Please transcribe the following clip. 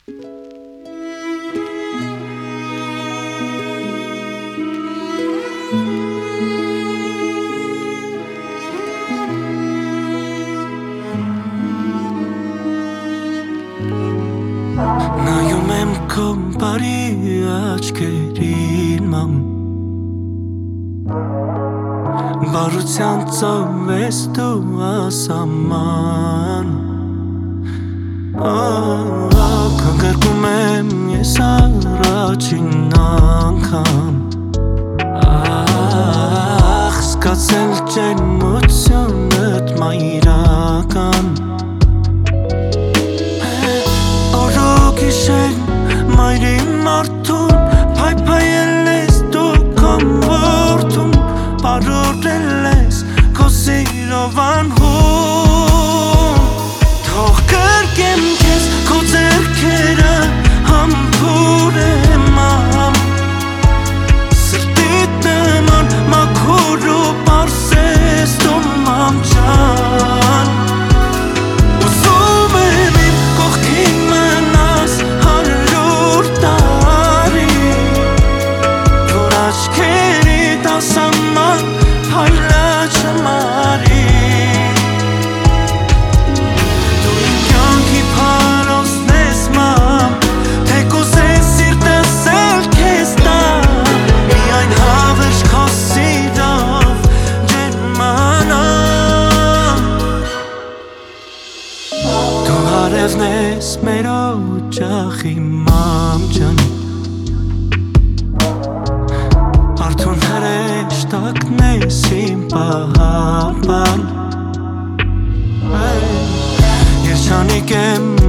Նայում եմ քո բարի աչքերին մամ Բարության ծով ես դու ասաման Կնգրկում եմ ես առաջին անգամ Սկացել ջերմությունդ մայրական Մայրի մարդուն Փայփայել ես դու քոմ որդուն Բարորել ես քո սիրով անհուն Թող կրկեմ քեզ քո ձեռքերը համբուրեմ ամ Սրտիդ նման մաքուր ու պարզ ես դու մամ ջան Ուզում եմ իմ կողքին մնաս Աչքերիդ ասաման հայլը չմարի Դու իմ կյանքի փարոսն ես մամ Թե կուզես սիրտս էլ քեզ տա Միայն հավերժ քո սիրով ջերմանամ Դու հարևն ես մեր օջախի մամ ջան Արդուն հրեշտակն ես իմ պահապան Երջանիկ եմ